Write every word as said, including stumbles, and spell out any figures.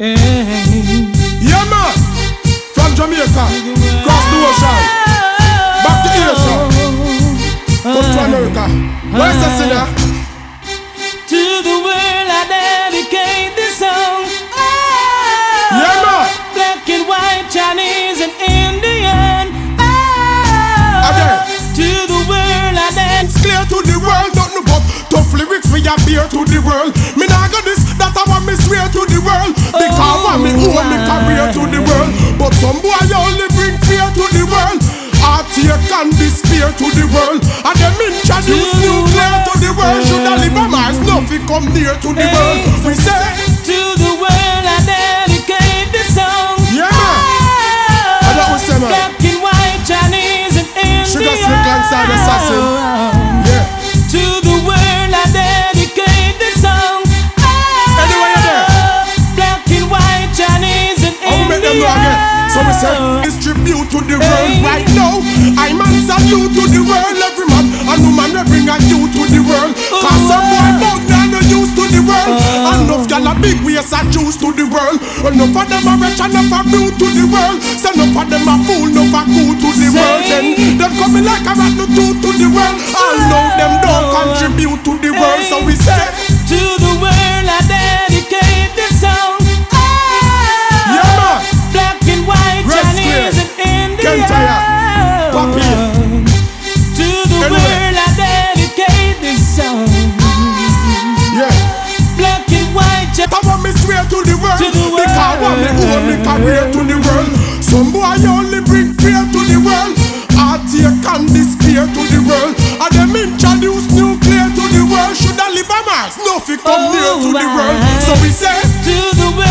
Hey. Yeah, man. From Jamaica, cross the ocean, back to Asia, come to America. Where's the sinner? To the world I dedicate this song. Yeah, man. Black and white, Chinese and Indian. Oh, Again. to the world I dedicate. It's clear to the world, nothing but tough lyrics we are beer to the world. Me nah got this, that I want me swear to the world. Because I want me own me career to the world. But some boy only bring fear to the world. Heartache and despair to the world. And them introduce nuclear to the world. Should I live on Mars, nothing come near to the world. We say, to the world I dedicate this song. yeah, man. I don't know say, man. Black and white, Chinese and Indian. Sugar Slick alongside Assassin. Yeah. To the world I dedicate this song. Anyway, you're there. Black and white, Chinese and I will make them know again. So we say, distribute to the world right now. I man salute to the world, every man and woman they bring a you to the world. Cause some boy bout now no use to the world. And enough gal a big ways a juice to the world. Enough of them a rich and enough a brute to the world. So enough of them a fool, enough a cool to the world. Then they coming like a rat no two to the world. All know them don't contribute to the world. So we say, to the world I dedicate this song. yeah, man. Black and white, Red Chinese Square, and Indian. Kentire, Papi. To the Anyway. world I dedicate this song. Yeah. Black and white, Chi- I want me swear to the world, To the world. because I want me own me career to the world. Some boy only bring fear to the world. Heartache and despair to the world. And them introduce nuclear to the world. Should I live on Mars? Nothing come near to the world. So we say, to the world